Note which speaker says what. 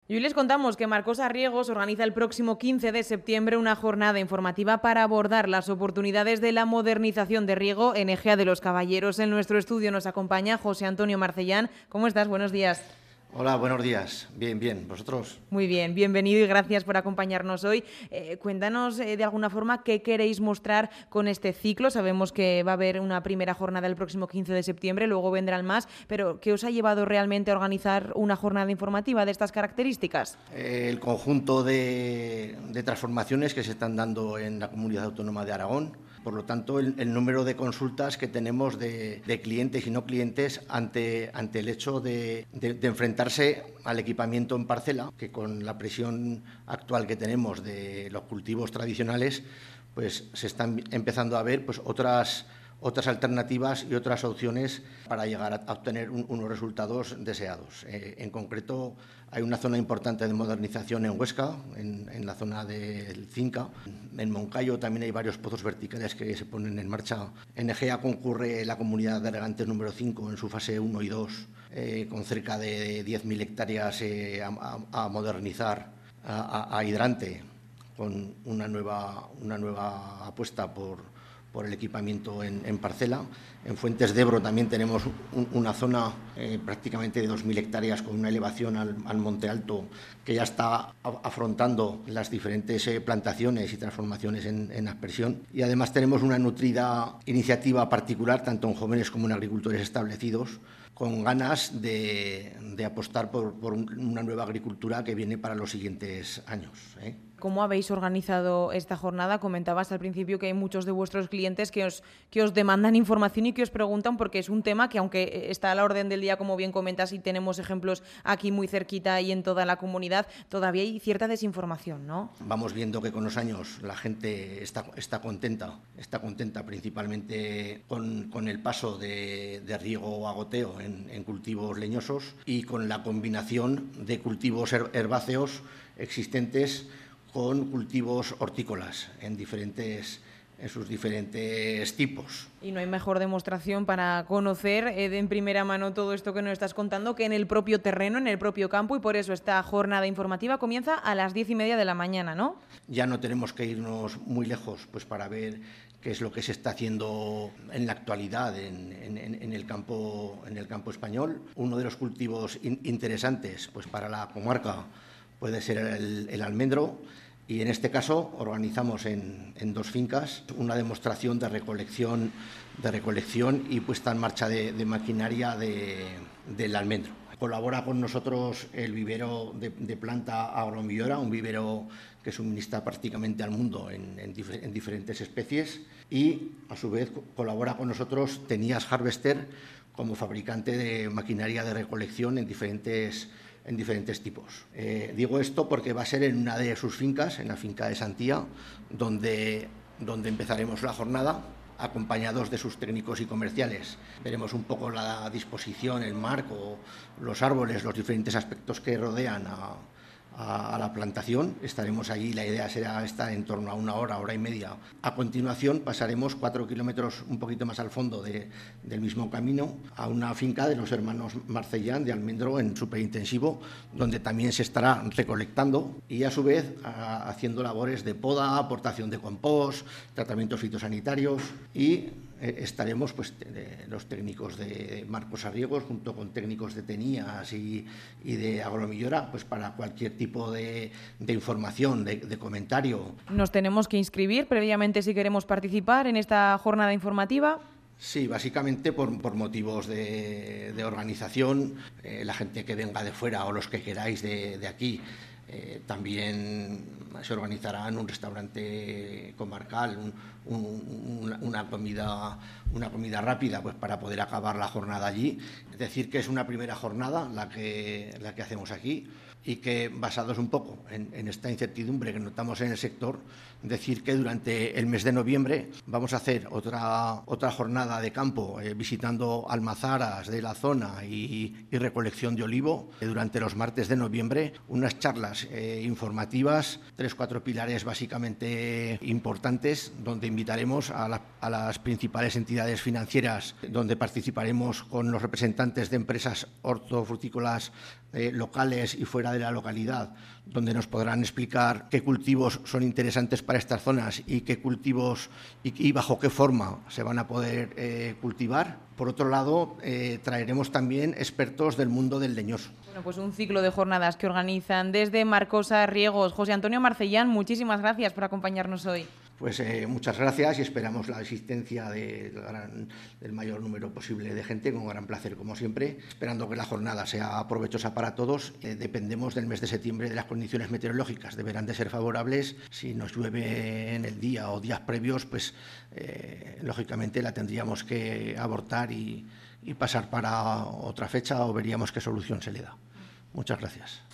Speaker 1: Y hoy les contamos que Marcosa Riegos organiza el próximo 15 de septiembre una jornada informativa para abordar las oportunidades de la modernización de riego en Ejea de los Caballeros. En nuestro estudio nos acompaña José Antonio Marcellán. ¿Cómo estás? Buenos días.
Speaker 2: Hola, buenos días. Bien. ¿Vosotros?
Speaker 1: Muy bien, bienvenido y gracias por acompañarnos hoy. Cuéntanos de alguna forma qué queréis mostrar con este ciclo. Sabemos que va a haber una primera jornada el próximo 15 de septiembre, luego vendrán más, pero ¿qué os ha llevado realmente a organizar una jornada informativa de estas características?
Speaker 2: El conjunto de transformaciones que se están dando en la Comunidad Autónoma de Aragón. Por lo tanto, el número de consultas que tenemos de clientes y no clientes ante el hecho de enfrentarse al equipamiento en parcela, que con la presión actual que tenemos de los cultivos tradicionales, pues se están empezando a ver pues otras alternativas y otras opciones para llegar a obtener unos resultados deseados. En concreto, hay una zona importante de modernización en Huesca, en la zona del Cinca. En Moncayo también hay varios pozos verticales que se ponen en marcha. En Ejea concurre la Comunidad de Regantes número 5 en su fase 1 y 2, con cerca de 10.000 hectáreas a modernizar a hidrante, con una nueva apuesta por el equipamiento en parcela. En Fuentes de Ebro también tenemos una zona prácticamente de 2.000 hectáreas con una elevación al Monte Alto que ya está afrontando las diferentes plantaciones y transformaciones en aspersión. Y además tenemos una nutrida iniciativa particular, tanto en jóvenes como en agricultores establecidos, con ganas de apostar por una nueva agricultura que viene para los siguientes años.
Speaker 1: ¿Cómo habéis organizado esta jornada? Comentabas al principio que hay muchos de vuestros clientes que os demandan información y que os preguntan, porque es un tema que, aunque está a la orden del día, como bien comentas, y tenemos ejemplos aquí muy cerquita y en toda la comunidad, todavía hay cierta desinformación, ¿no?
Speaker 2: Vamos viendo que con los años la gente está contenta principalmente con el paso de riego a goteo en cultivos leñosos y con la combinación de cultivos herbáceos existentes con cultivos hortícolas en sus diferentes tipos.
Speaker 1: Y no hay mejor demostración para conocer en primera mano todo esto que nos estás contando que en el propio terreno, en el propio campo, y por eso esta jornada informativa comienza a las 10:30 de la mañana, ¿no?
Speaker 2: Ya no tenemos que irnos muy lejos pues para ver qué es lo que se está haciendo en la actualidad en el campo español. Uno de los cultivos interesantes pues para la comarca puede ser el almendro, y en este caso organizamos en 2 fincas una demostración de recolección y puesta en marcha de maquinaria del almendro. Colabora con nosotros el vivero de planta Agromillora, un vivero que suministra prácticamente al mundo en diferentes especies, y a su vez colabora con nosotros Tenías Harvester como fabricante de maquinaria de recolección en diferentes tipos. Digo esto porque va a ser en una de sus fincas, en la finca de Santía, donde empezaremos la jornada, acompañados de sus técnicos y comerciales. Veremos un poco la disposición, el marco, los árboles, los diferentes aspectos que rodean a la plantación. Estaremos allí, la idea será estar en torno a 1 hora y media. A continuación pasaremos 4 kilómetros un poquito más al fondo del mismo camino a una finca de los hermanos Marcellán de almendro en superintensivo, donde también se estará recolectando y a su vez haciendo labores de poda, aportación de compost, tratamientos fitosanitarios, y estaremos pues los técnicos de Marcosa Riegos junto con técnicos de Tenías y de Agromillora pues para cualquier tipo de información, de comentario.
Speaker 1: ¿Nos tenemos que inscribir previamente si queremos participar en esta jornada informativa?
Speaker 2: Sí, básicamente por motivos de organización, la gente que venga de fuera o los que queráis de aquí. También se organizará en un restaurante comarcal una comida rápida pues para poder acabar la jornada allí. Es decir, que es una primera jornada la que hacemos aquí, y que, basados un poco en esta incertidumbre que notamos en el sector, decir que durante el mes de noviembre vamos a hacer otra jornada de campo visitando almazaras de la zona y recolección de olivo. Durante los martes de noviembre unas charlas informativas, 3-4 pilares básicamente importantes, donde invitaremos a las principales entidades financieras, donde participaremos con los representantes de empresas hortofrutícolas locales y fuera Ganadera de la localidad, donde nos podrán explicar qué cultivos son interesantes para estas zonas y qué cultivos y bajo qué forma se van a poder cultivar. Por otro lado, traeremos también expertos del mundo del leñoso.
Speaker 1: Bueno, pues un ciclo de jornadas que organizan desde Marcosa Riegos. José Antonio Marcellán, muchísimas gracias por acompañarnos hoy.
Speaker 2: Pues muchas gracias y esperamos la asistencia del mayor número posible de gente, con gran placer como siempre, esperando que la jornada sea provechosa para todos. Dependemos del mes de septiembre de las condiciones meteorológicas, deberán de ser favorables. Si nos llueve en el día o días previos, pues lógicamente la tendríamos que abortar y pasar para otra fecha, o veríamos qué solución se le da. Muchas gracias.